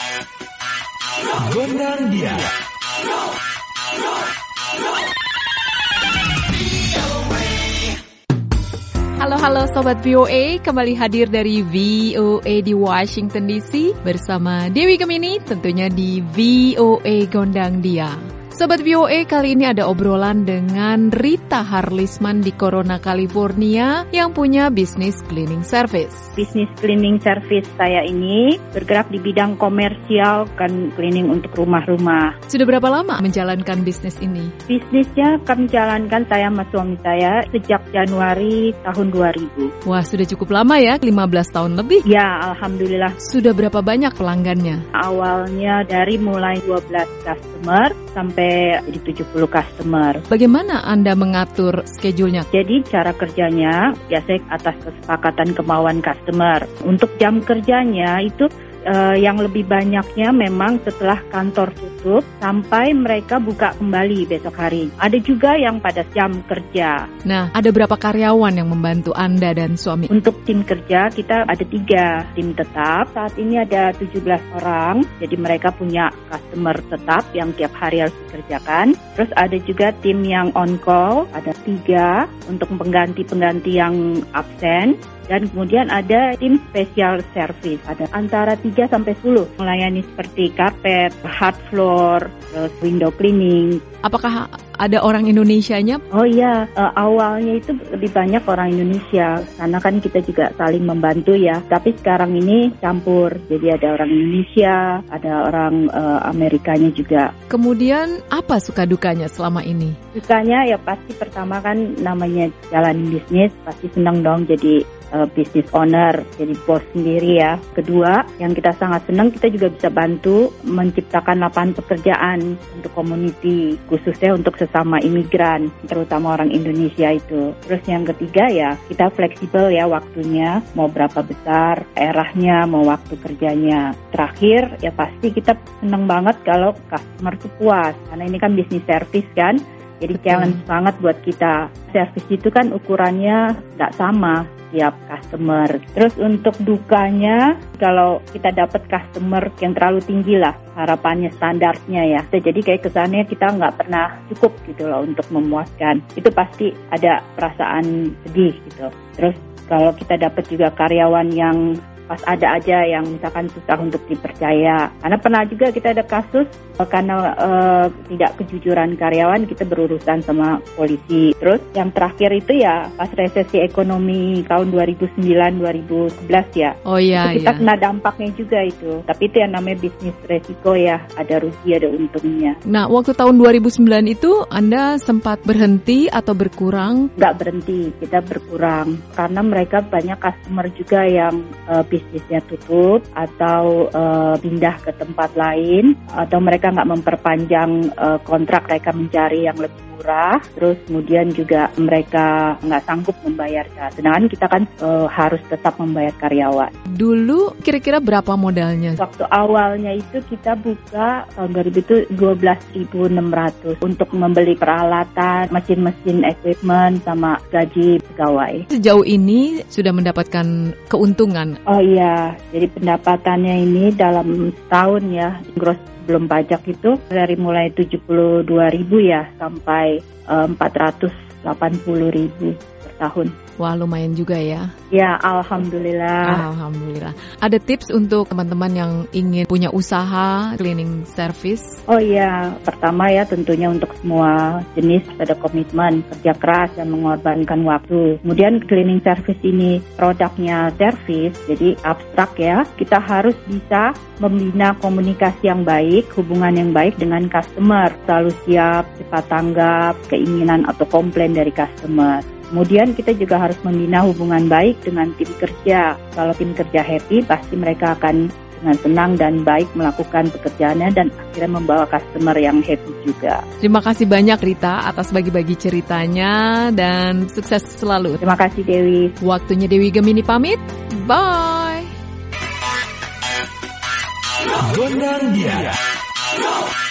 Gondang Dia. Halo Sobat VOA, kembali hadir dari VOA di Washington DC bersama Dewi Gemini tentunya di VOA Gondang Dia. Sobat VOA, kali ini ada obrolan dengan Rita Harlisman di Corona, California yang punya bisnis cleaning service. Bisnis cleaning service saya ini bergerak di bidang komersial, kan cleaning untuk rumah-rumah. Sudah berapa lama menjalankan bisnis ini? Bisnisnya kami jalankan saya sama suami saya sejak Januari tahun 2000. Wah, sudah cukup lama ya, 15 tahun lebih? Ya, Alhamdulillah. Sudah berapa banyak pelanggannya? Awalnya dari mulai 12 customer sampai jadi 70 customer. Bagaimana Anda mengatur schedule-nya? Jadi cara kerjanya biasanya atas kesepakatan kemauan customer. Untuk jam kerjanya itu yang lebih banyaknya memang setelah kantor tutup sampai mereka buka kembali besok hari. Ada juga yang pada jam kerja. Nah, ada berapa karyawan yang membantu Anda dan suami? Untuk tim kerja kita ada 3 tim tetap. Saat ini ada 17 orang. Jadi mereka punya customer tetap yang tiap hari harus dikerjakan. Terus ada juga tim yang on call, ada 3 untuk pengganti-pengganti yang absen. Dan kemudian ada tim special service, ada antara 3 sampai 10 melayani seperti karpet, hard floor, terus window cleaning. Apakah ada orang Indonesianya? Oh iya, awalnya itu lebih banyak orang Indonesia karena kan kita juga saling membantu ya. Tapi sekarang ini campur, jadi ada orang Indonesia, ada orang Amerikanya juga. Kemudian apa suka dukanya selama ini? Sukanya ya pasti pertama kan namanya jalan bisnis, pasti senang dong jadi business owner, jadi bos sendiri ya. Kedua, yang kita sangat senang kita juga bisa bantu menciptakan lapangan pekerjaan untuk community, khususnya untuk sesama imigran, terutama orang Indonesia itu. Terus yang ketiga ya, kita fleksibel ya waktunya, mau berapa besar daerahnya, mau waktu kerjanya. Terakhir ya pasti kita senang banget kalau customer itu puas, karena ini kan bisnis service kan. Jadi challenge banget buat kita. Service itu kan ukurannya nggak sama tiap customer. Terus untuk dukanya, kalau kita dapat customer yang terlalu tinggi lah, harapannya standarnya ya. Jadi kayak kesannya kita nggak pernah cukup gitu loh untuk memuaskan. Itu pasti ada perasaan sedih gitu. Terus kalau kita dapat juga karyawan yang pas ada aja yang misalkan susah untuk dipercaya. Karena pernah juga kita ada kasus karena tidak kejujuran karyawan kita berurusan sama polisi. Terus yang terakhir itu ya pas resesi ekonomi tahun 2009-2011 ya. Oh iya, itu kita kena dampaknya juga itu. Tapi itu yang namanya bisnis resiko ya, ada rugi ada untungnya. Nah, waktu tahun 2009 itu Anda sempat berhenti atau berkurang? Nggak berhenti, kita berkurang karena mereka banyak customer juga yang bisnisnya tutup atau pindah ke tempat lain atau mereka nggak memperpanjang kontrak, mereka mencari yang lebih murah, terus kemudian juga mereka nggak sanggup membayarkan. Sedangkan kita kan harus tetap membayar karyawan. Dulu kira-kira berapa modalnya? Waktu awalnya itu kita buka tahun 2000 itu 12.600 untuk membeli peralatan, mesin-mesin equipment sama gaji pegawai. Sejauh ini sudah mendapatkan keuntungan? Oh iya, jadi pendapatannya ini dalam setahun ya, gross belum pajak itu dari mulai 72.000 ya sampai 480.000 per tahun. Wah, lumayan juga ya. Ya, Alhamdulillah. Alhamdulillah. Ada tips untuk teman-teman yang ingin punya usaha cleaning service? Oh iya, pertama ya tentunya untuk semua jenis ada komitmen, kerja keras dan mengorbankan waktu. Kemudian cleaning service ini produknya service, jadi abstrak ya. Kita harus bisa membina komunikasi yang baik, hubungan yang baik dengan customer. Selalu siap, cepat tanggap keinginan atau komplain dari customer. Kemudian kita juga harus membina hubungan baik dengan tim kerja. Kalau tim kerja happy, pasti mereka akan dengan senang dan baik melakukan pekerjaannya dan akhirnya membawa customer yang happy juga. Terima kasih banyak Rita atas bagi-bagi ceritanya dan sukses selalu. Terima kasih Dewi. Waktunya Dewi Gemini pamit. Bye. Gondang Dia.